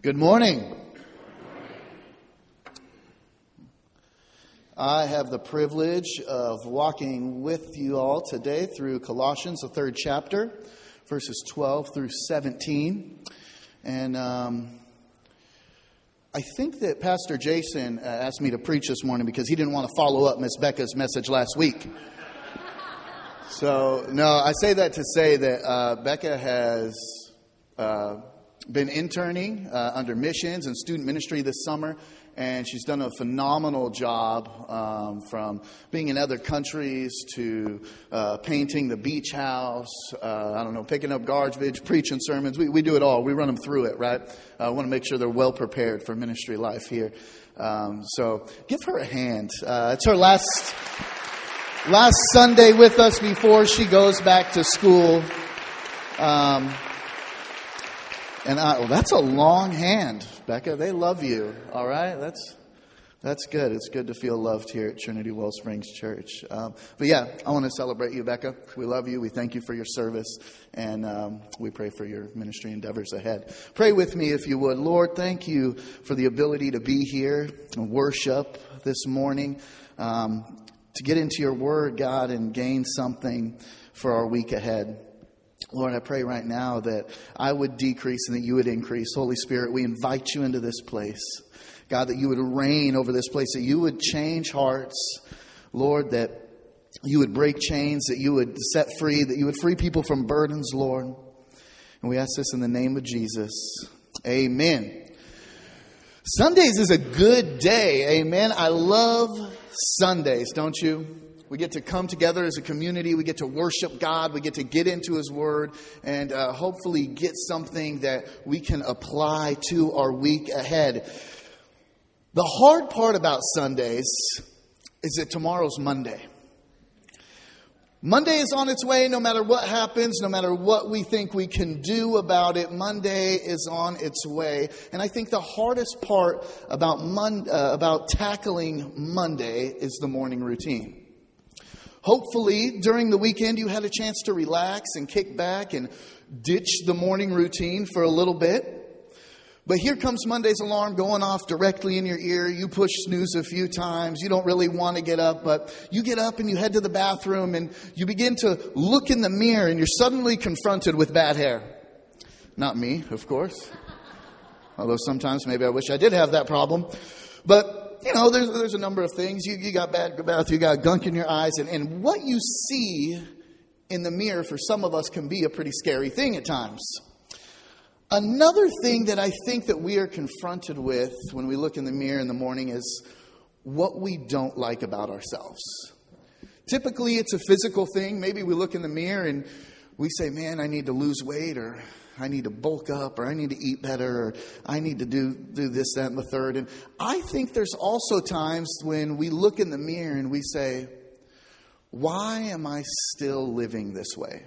Good morning. I have the privilege of walking with you all today through Colossians, the 3rd chapter, verses 12 through 17. And I think that Pastor Jason asked me to preach this morning because he didn't want to follow up Miss Becca's message last week. So, no, I say that to say that Becca has been interning under missions and student ministry this summer, and she's done a phenomenal job from being in other countries to painting the beach house, picking up garbage, preaching sermons. We do it all. We run them through it, right? I want to make sure they're well prepared for ministry life here. So give her a hand. It's her last Sunday with us before she goes back to school. That's a long hand, Becca. They love you. All right, that's good. It's good to feel loved here at Trinity Wellsprings Church. But yeah, I want to celebrate you, Becca. We love you. We thank you for your service, and we pray for your ministry endeavors ahead. Pray with me, if you would. Lord, thank you for the ability to be here and worship this morning, to get into your Word, God, and gain something for our week ahead. Lord, I pray right now that I would decrease and that you would increase. Holy Spirit, we invite you into this place. God, that you would reign over this place, that you would change hearts. Lord, that you would break chains, that you would set free, that you would free people from burdens, Lord. And we ask this in the name of Jesus. Amen. Sundays is a good day. Amen. I love Sundays, don't you? We get to come together as a community. We get to worship God. We get to get into His Word and hopefully get something that we can apply to our week ahead. The hard part about Sundays is that tomorrow's Monday. Monday is on its way no matter what happens, no matter what we think we can do about it. Monday is on its way. And I think the hardest part about tackling Monday is the morning routine. Hopefully, during the weekend, you had a chance to relax and kick back and ditch the morning routine for a little bit. But here comes Monday's alarm going off directly in your ear. You push snooze a few times. You don't really want to get up, but you get up and you head to the bathroom and you begin to look in the mirror and you're suddenly confronted with bad hair. Not me, of course. Although sometimes maybe I wish I did have that problem. But there's a number of things. You got bad breath, you got gunk in your eyes, and what you see in the mirror for some of us can be a pretty scary thing at times. Another thing that I think that we are confronted with when we look in the mirror in the morning is what we don't like about ourselves. Typically, it's a physical thing. Maybe we look in the mirror and we say, man, I need to lose weight, or I need to bulk up, or I need to eat better, or I need to do this, that, and the third. And I think there's also times when we look in the mirror and we say, why am I still living this way?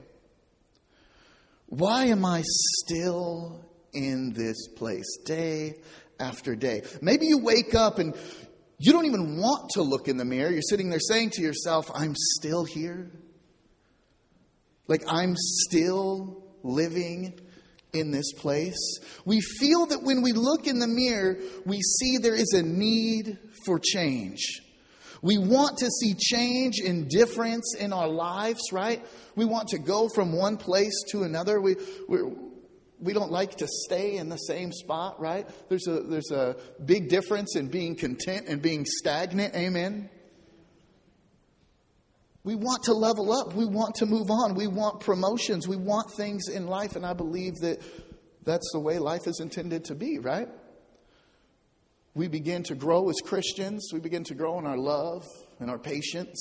Why am I still in this place day after day? Maybe you wake up and you don't even want to look in the mirror. You're sitting there saying to yourself, I'm still here. Like I'm still living in this place. We feel that when we look in the mirror, we see there is a need for change. We want to see change and difference in our lives, right? We want to go from one place to another. We don't like to stay in the same spot, right? There's a big difference in being content and being stagnant. Amen. We want to level up. We want to move on. We want promotions. We want things in life. And I believe that that's the way life is intended to be, right? We begin to grow as Christians. We begin to grow in our love and our patience.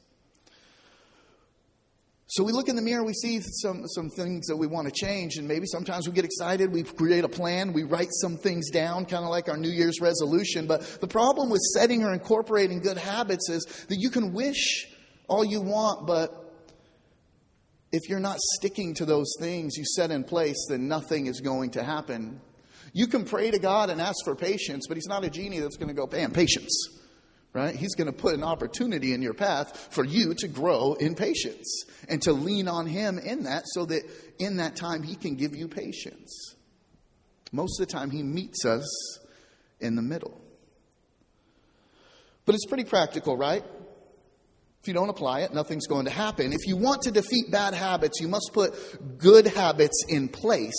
So we look in the mirror, we see some things that we want to change. And maybe sometimes we get excited. We create a plan. We write some things down, kind of like our New Year's resolution. But the problem with setting or incorporating good habits is that you can wish all you want, but if you're not sticking to those things you set in place, then nothing is going to happen. You can pray to God and ask for patience, but He's not a genie that's going to go, bam, patience. Right? He's going to put an opportunity in your path for you to grow in patience and to lean on Him in that, so that in that time He can give you patience. Most of the time, he meets us in the middle. But it's pretty practical, right? If you don't apply it, nothing's going to happen. If you want to defeat bad habits, you must put good habits in place.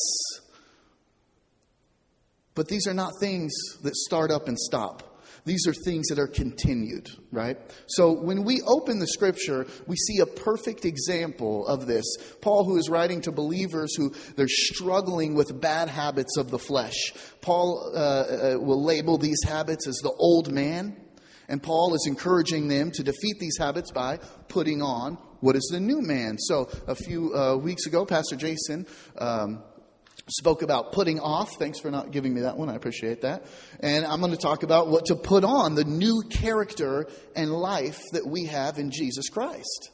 But these are not things that start up and stop. These are things that are continued, right? So when we open the scripture, we see a perfect example of this. Paul, who is writing to believers who they're struggling with bad habits of the flesh. Paul will label these habits as the old man. And Paul is encouraging them to defeat these habits by putting on what is the new man. So a few weeks ago, Pastor Jason spoke about putting off. Thanks for not giving me that one. I appreciate that. And I'm going to talk about what to put on, the new character and life that we have in Jesus Christ.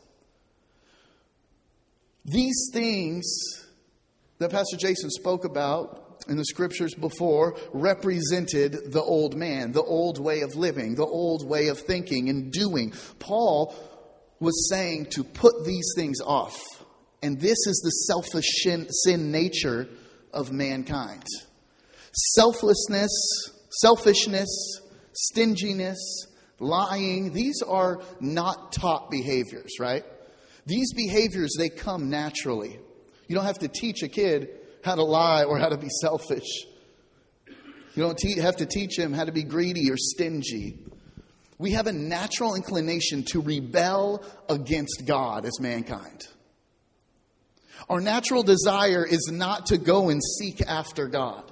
These things that Pastor Jason spoke about in the scriptures before represented the old man, the old way of living, the old way of thinking and doing. Paul was saying to put these things off. And this is the selfish sin nature of mankind. Selflessness, selfishness, stinginess, lying, these are not taught behaviors, right? These behaviors, they come naturally. You don't have to teach a kid how to lie or how to be selfish. You don't have to teach him how to be greedy or stingy. We have a natural inclination to rebel against God as mankind. Our natural desire is not to go and seek after God.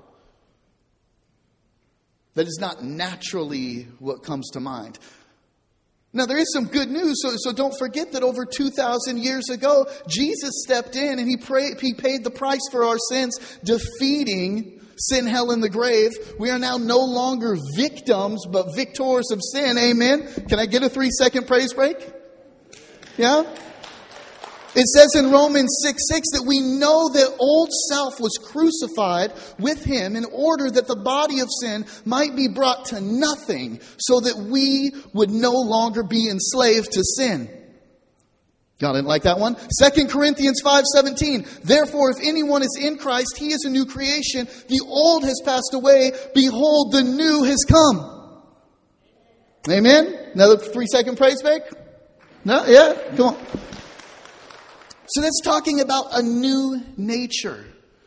That is not naturally what comes to mind. Now, there is some good news, so don't forget that over 2,000 years ago, Jesus stepped in and he paid the price for our sins, defeating sin, hell, and the grave. We are now no longer victims, but victors of sin. Amen? Can I get a 3-second praise break? Yeah? It says in Romans 6:6 that we know that old self was crucified with him in order that the body of sin might be brought to nothing, so that we would no longer be enslaved to sin. Y'all didn't like that one? 2 Corinthians 5:17. Therefore, if anyone is in Christ, he is a new creation. The old has passed away. Behold, the new has come. Amen? Another 3-second praise break? No? Yeah? Come on. So that's talking about a new nature.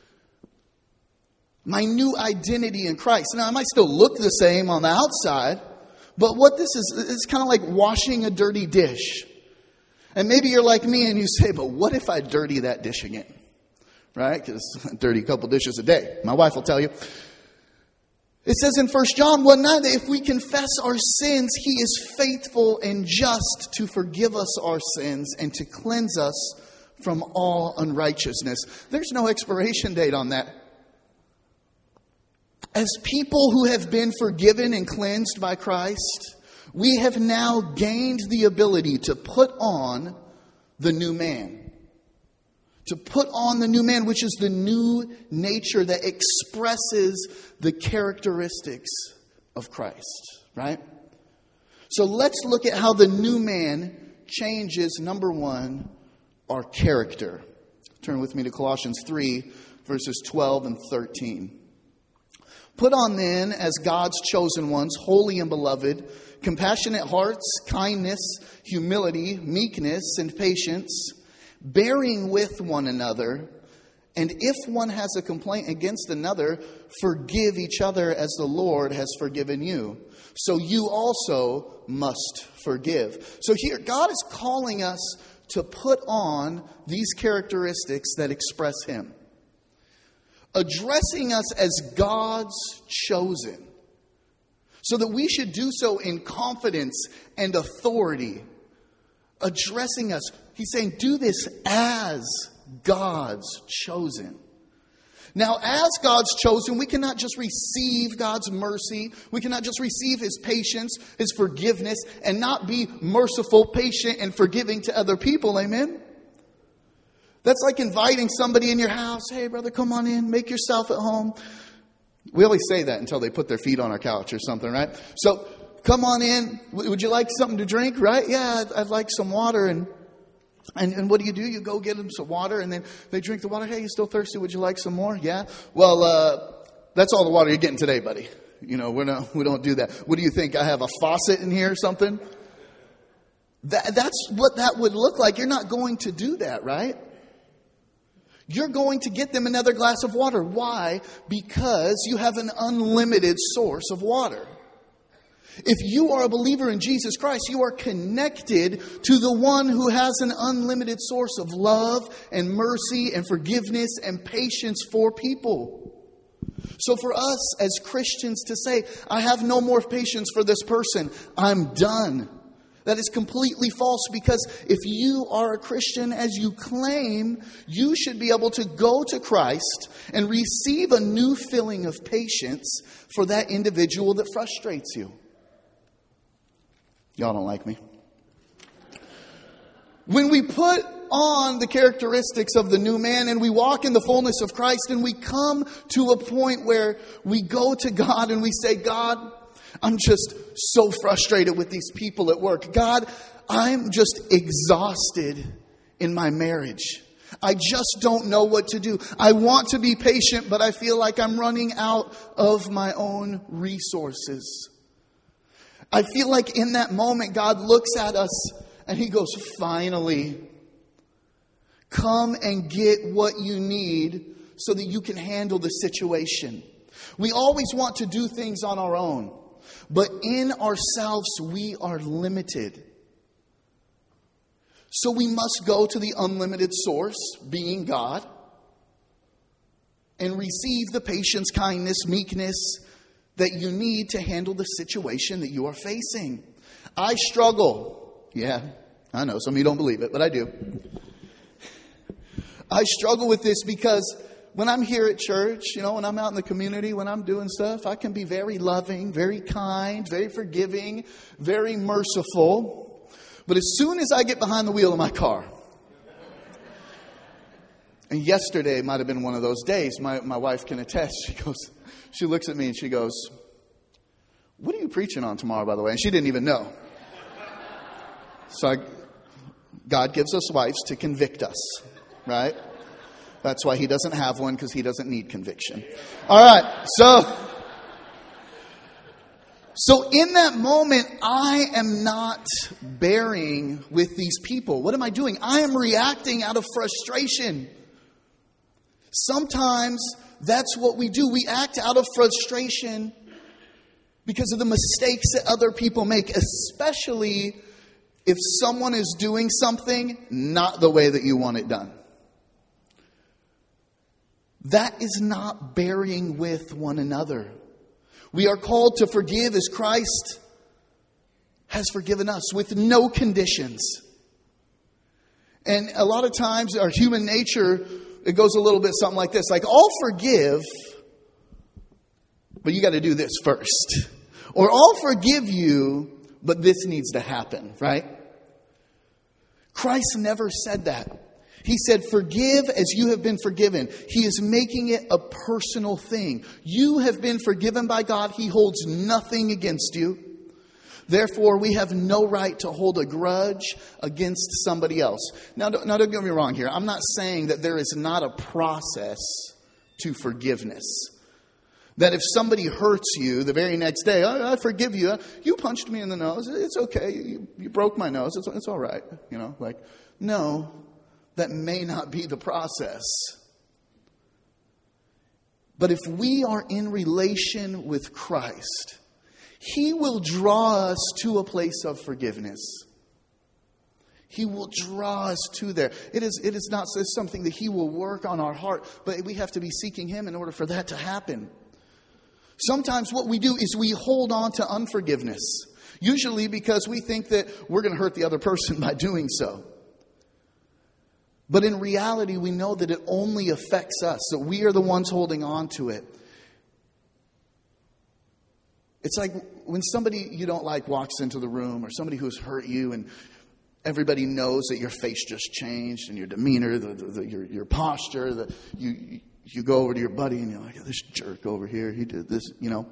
My new identity in Christ. Now, I might still look the same on the outside, but what this is, it's kind of like washing a dirty dish. And maybe you're like me and you say, but what if I dirty that dish again? Right? Because I dirty a couple dishes a day. My wife will tell you. It says in 1 John 1:9 that if we confess our sins, he is faithful and just to forgive us our sins and to cleanse us from all unrighteousness. There's no expiration date on that. As people who have been forgiven and cleansed by Christ, we have now gained the ability to put on the new man. To put on the new man, which is the new nature that expresses the characteristics of Christ. Right? So let's look at how the new man changes, number one, our character. Turn with me to Colossians 3, verses 12 and 13. Put on then, as God's chosen ones, holy and beloved, compassionate hearts, kindness, humility, meekness, and patience, bearing with one another. And if one has a complaint against another, forgive each other as the Lord has forgiven you. So you also must forgive. So here, God is calling us to put on these characteristics that express him. Addressing us as God's chosen. So that we should do so in confidence and authority. Addressing us. He's saying, do this as God's chosen. Now, as God's chosen, we cannot just receive God's mercy. We cannot just receive his patience, his forgiveness, and not be merciful, patient, and forgiving to other people. Amen? That's like inviting somebody in your house. Hey, brother, come on in. Make yourself at home. We always say that until they put their feet on our couch or something, right? So, come on in. Would you like something to drink, right? Yeah, I'd like some water. And what do? You go get them some water, and then they drink the water. Hey, you still thirsty? Would you like some more? Yeah. Well, That's all the water you're getting today, buddy. We don't do that. What do you think? I have a faucet in here or something? That's what that would look like. You're not going to do that, right? You're going to get them another glass of water. Why? Because you have an unlimited source of water. If you are a believer in Jesus Christ, you are connected to the one who has an unlimited source of love and mercy and forgiveness and patience for people. So for us as Christians to say, I have no more patience for this person, I'm done. That is completely false, because if you are a Christian as you claim, you should be able to go to Christ and receive a new filling of patience for that individual that frustrates you. Y'all don't like me. When we put on the characteristics of the new man and we walk in the fullness of Christ and we come to a point where we go to God and we say, God, I'm just so frustrated with these people at work. God, I'm just exhausted in my marriage. I just don't know what to do. I want to be patient, but I feel like I'm running out of my own resources. I feel like in that moment, God looks at us and He goes, finally, come and get what you need so that you can handle the situation. We always want to do things on our own. But in ourselves, we are limited. So we must go to the unlimited source, being God, and receive the patience, kindness, meekness that you need to handle the situation that you are facing. I struggle. Yeah, I know some of you don't believe it, but I do. I struggle with this because when I'm here at church, when I'm out in the community, when I'm doing stuff, I can be very loving, very kind, very forgiving, very merciful. But as soon as I get behind the wheel of my car, and yesterday might have been one of those days, my wife can attest. She looks at me and she goes, what are you preaching on tomorrow, by the way? And she didn't even know. So God gives us wives to convict us, right? That's why He doesn't have one, because He doesn't need conviction. All right. So in that moment, I am not bearing with these people. What am I doing? I am reacting out of frustration. Sometimes that's what we do. We act out of frustration because of the mistakes that other people make, especially if someone is doing something not the way that you want it done. That is not bearing with one another. We are called to forgive as Christ has forgiven us, with no conditions. And a lot of times our human nature, it goes a little bit something like this. Like, I'll forgive, but you got to do this first. Or I'll forgive you, but this needs to happen, right? Christ never said that. He said, forgive as you have been forgiven. He is making it a personal thing. You have been forgiven by God. He holds nothing against you. Therefore, we have no right to hold a grudge against somebody else. Now, don't get me wrong here. I'm not saying that there is not a process to forgiveness. That if somebody hurts you the very next day, I forgive you. You punched me in the nose. It's okay. You broke my nose. It's all right. No. That may not be the process. But if we are in relation with Christ, He will draw us to a place of forgiveness. He will draw us to there. It is not something that He will work on our heart, but we have to be seeking Him in order for that to happen. Sometimes what we do is we hold on to unforgiveness, usually because we think that we're going to hurt the other person by doing so. But in reality, we know that it only affects us, that we are the ones holding on to it. It's like when somebody you don't like walks into the room, or somebody who's hurt you, and everybody knows that your face just changed and your demeanor, your posture. You go over to your buddy and you're like, this jerk over here, he did this,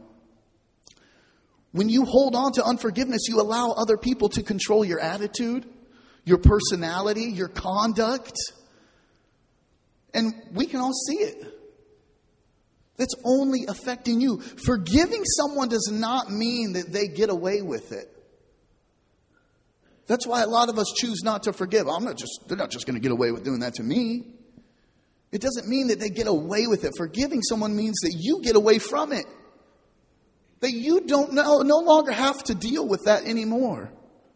When you hold on to unforgiveness, you allow other people to control your attitude, your personality, your conduct. And we can all see it. That's only affecting you. Forgiving someone does not mean that they get away with it. That's why a lot of us choose not to forgive. They're not just going to get away with doing that to me. It doesn't mean that they get away with it. Forgiving someone means that you get away from it. That you don't no longer have to deal with that anymore.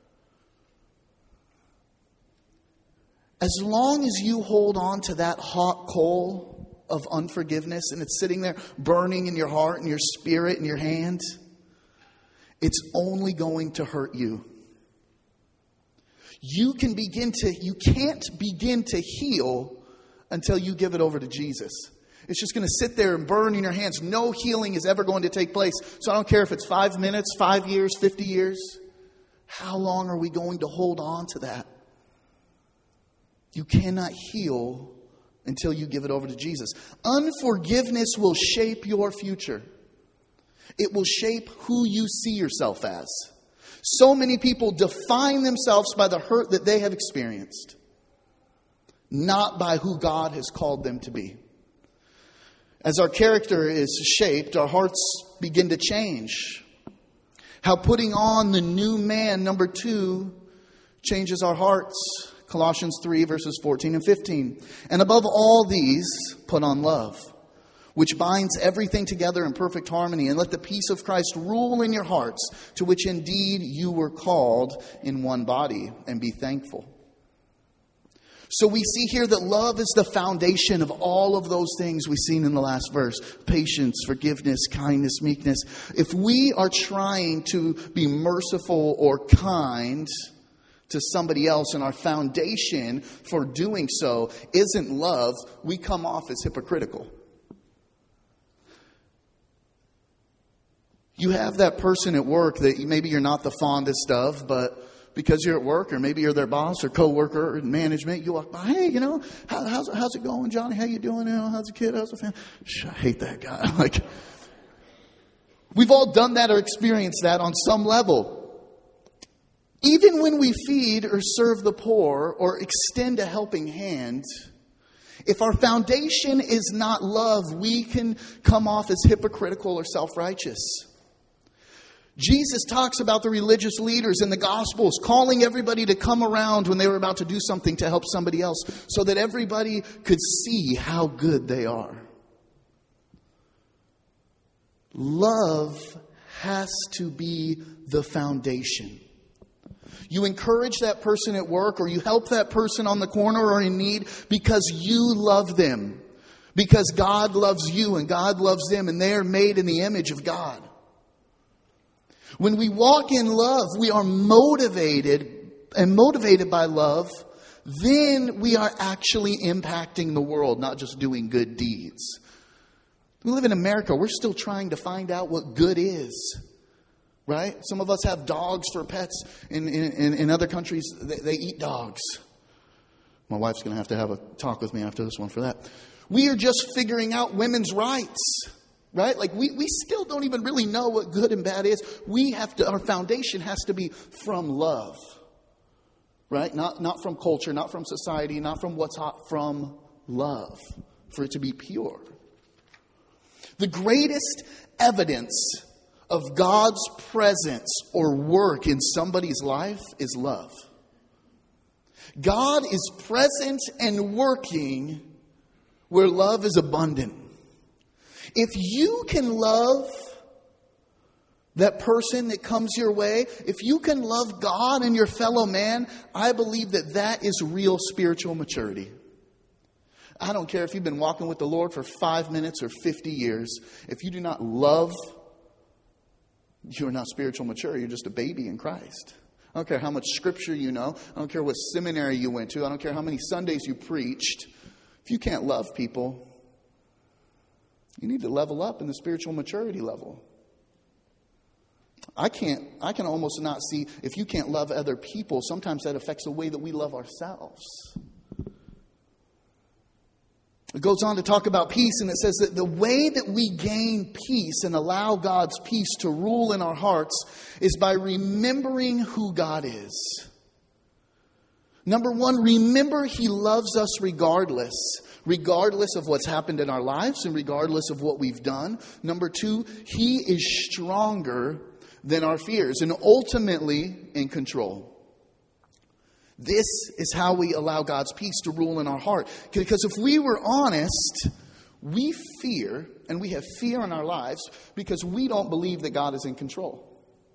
As long as you hold on to that hot coal of unforgiveness and it's sitting there burning in your heart and your spirit and your hand, it's only going to hurt you. You can't begin to heal until you give it over to Jesus. It's just going to sit there and burn in your hands. No healing is ever going to take place. So I don't care if it's 5 minutes, 5 years, 50 years. How long are we going to hold on to that? You cannot heal until you give it over to Jesus. Unforgiveness will shape your future. It will shape who you see yourself as. So many people define themselves by the hurt that they have experienced, not by who God has called them to be. As our character is shaped, our hearts begin to change. How putting on the new man, number 2, changes our hearts. Colossians 3, verses 14 and 15. And above all these, put on love, which binds everything together in perfect harmony. And let the peace of Christ rule in your hearts, to which indeed you were called in one body. And be thankful. So we see here that love is the foundation of all of those things we've seen in the last verse. Patience, forgiveness, kindness, meekness. If we are trying to be merciful or kind to somebody else and our foundation for doing so isn't love, we come off as hypocritical. You have that person at work that maybe you're not the fondest of, but because you're at work, or maybe you're their boss or coworker or management, you walk by, hey, how's it going, Johnny? How you doing? How's the kid? How's the family? I hate that guy. We've all done that or experienced that on some level. Even when we feed or serve the poor or extend a helping hand, if our foundation is not love, we can come off as hypocritical or self-righteous. Jesus talks about the religious leaders in the Gospels calling everybody to come around when they were about to do something to help somebody else so that everybody could see how good they are. Love has to be the foundation. You encourage that person at work, or you help that person on the corner or in need because you love them. Because God loves you and God loves them, and they are made in the image of God. When we walk in love, we are motivated by love. Then we are actually impacting the world, not just doing good deeds. We live in America. We're still trying to find out what good is. Right? Some of us have dogs for pets. In other countries, they eat dogs. My wife's going to have a talk with me after this one for that. We are just figuring out women's rights. Right? We still don't even really know what good and bad is. Our foundation has to be from love. Right? Not from culture, not from society, not from what's hot, from love. For it to be pure. The greatest evidence of God's presence or work in somebody's life is love. God is present and working where love is abundant. If you can love that person that comes your way, if you can love God and your fellow man, I believe that is real spiritual maturity. I don't care if you've been walking with the Lord for 5 minutes or 50 years. If you do not love, you are not spiritual mature. You're just a baby in Christ. I don't care how much scripture you know. I don't care what seminary you went to. I don't care how many Sundays you preached. If you can't love people, you need to level up in the spiritual maturity level. I can almost not see, if you can't love other people, sometimes that affects the way that we love ourselves. It goes on to talk about peace, and it says that the way that we gain peace and allow God's peace to rule in our hearts is by remembering who God is. Number one, remember He loves us regardless of what's happened in our lives and regardless of what we've done. Number two, He is stronger than our fears and ultimately in control. This is how we allow God's peace to rule in our heart. Because if we were honest, we fear, and we have fear in our lives because we don't believe that God is in control.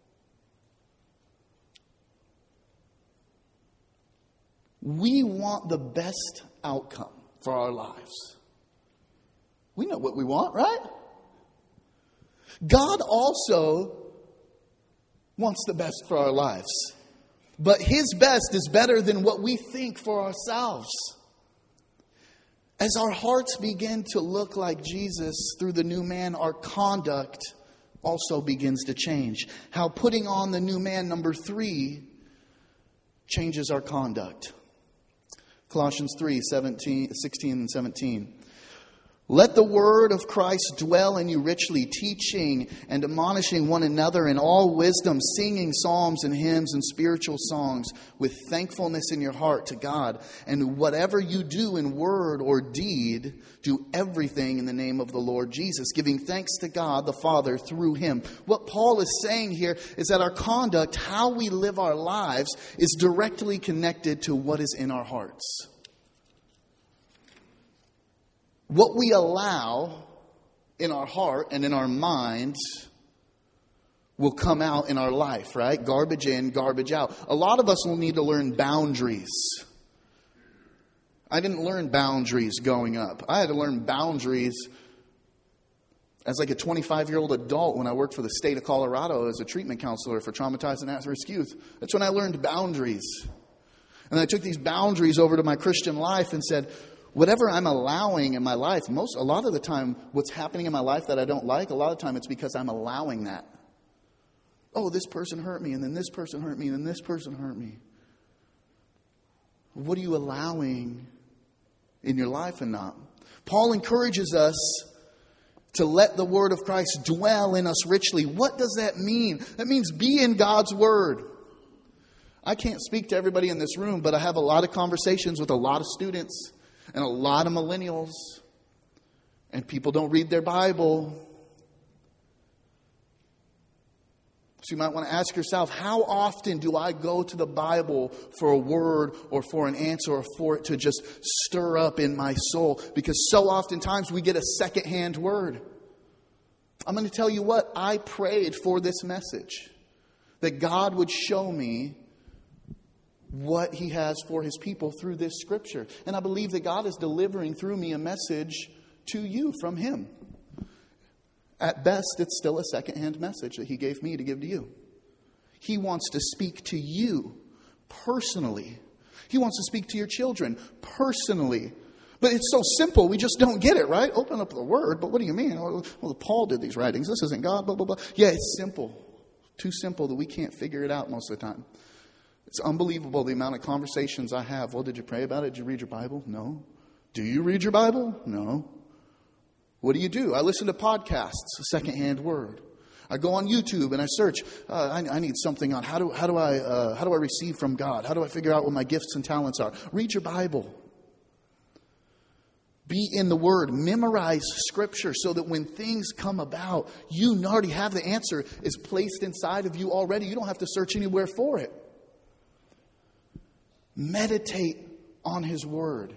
We want the best outcome for our lives. We know what we want, right? God also wants the best for our lives. But His best is better than what we think for ourselves. As our hearts begin to look like Jesus through the new man, our conduct also begins to change. How putting on the new man, number 3, changes our conduct. Colossians 3:16 and 17. Let the word of Christ dwell in you richly, teaching and admonishing one another in all wisdom, singing psalms and hymns and spiritual songs with thankfulness in your heart to God. And whatever you do in word or deed, do everything in the name of the Lord Jesus, giving thanks to God the Father through Him. What Paul is saying here is that our conduct, how we live our lives, is directly connected to what is in our hearts. What we allow in our heart and in our minds will come out in our life, right? Garbage in, garbage out. A lot of us will need to learn boundaries. I didn't learn boundaries growing up. I had to learn boundaries as like a 25-year-old adult when I worked for the state of Colorado as a treatment counselor for traumatized and at-risk youth. That's when I learned boundaries. And I took these boundaries over to my Christian life and said, whatever I'm allowing in my life, a lot of the time, what's happening in my life that I don't like, a lot of the time it's because I'm allowing that. Oh, this person hurt me, and then this person hurt me, and then this person hurt me. What are you allowing in your life and not? Paul encourages us to let the word of Christ dwell in us richly. What does that mean? That means be in God's word. I can't speak to everybody in this room, but I have a lot of conversations with a lot of students and a lot of millennials, and people don't read their Bible. So you might want to ask yourself, how often do I go to the Bible for a word or for an answer or for it to just stir up in my soul? Because so oftentimes we get a secondhand word. I'm going to tell you what, I prayed for this message, that God would show me what He has for His people through this scripture. And I believe that God is delivering through me a message to you from Him. At best, it's still a secondhand message that He gave me to give to you. He wants to speak to you personally. He wants to speak to your children personally. But it's so simple, we just don't get it, right? Open up the Word, but what do you mean? Well, Paul did these writings. This isn't God, blah, blah, blah. Yeah, it's simple. Too simple that we can't figure it out most of the time. It's unbelievable the amount of conversations I have. Well, did you pray about it? Did you read your Bible? No. Do you read your Bible? No. What do? I listen to podcasts, a secondhand word. I go on YouTube and I search. I need something on how do I receive from God? How do I figure out what my gifts and talents are? Read your Bible. Be in the Word. Memorize Scripture so that when things come about, you already have the answer. Is placed inside of you already. You don't have to search anywhere for it. Meditate on His Word.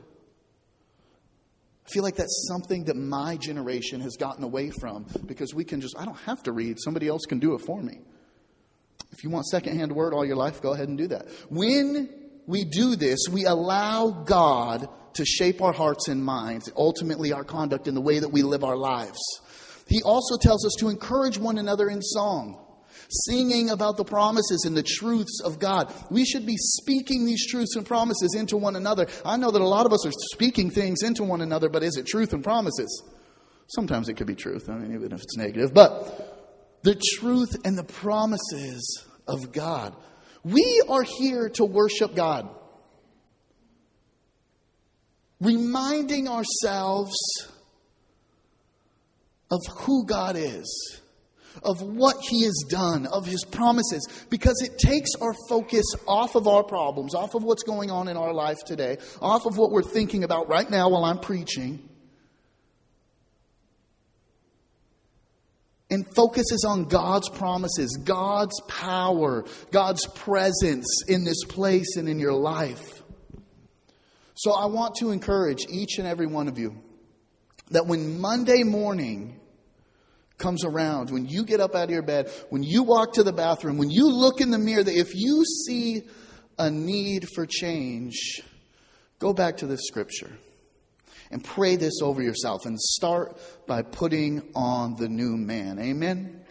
I feel like that's something that my generation has gotten away from because I don't have to read. Somebody else can do it for me. If you want secondhand word all your life, go ahead and do that. When we do this, we allow God to shape our hearts and minds, ultimately our conduct and the way that we live our lives. He also tells us to encourage one another in song. Singing about the promises and the truths of God. We should be speaking these truths and promises into one another. I know that a lot of us are speaking things into one another, but is it truth and promises? Sometimes it could be truth, even if it's negative. But the truth and the promises of God. We are here to worship God. Reminding ourselves of who God is. of what He has done, of His promises, because it takes our focus off of our problems, off of what's going on in our life today, off of what we're thinking about right now while I'm preaching, and focuses on God's promises, God's power, God's presence in this place and in your life. So I want to encourage each and every one of you that when Monday morning comes around, when you get up out of your bed, when you walk to the bathroom, when you look in the mirror, that if you see a need for change, go back to this scripture and pray this over yourself and start by putting on the new man. Amen?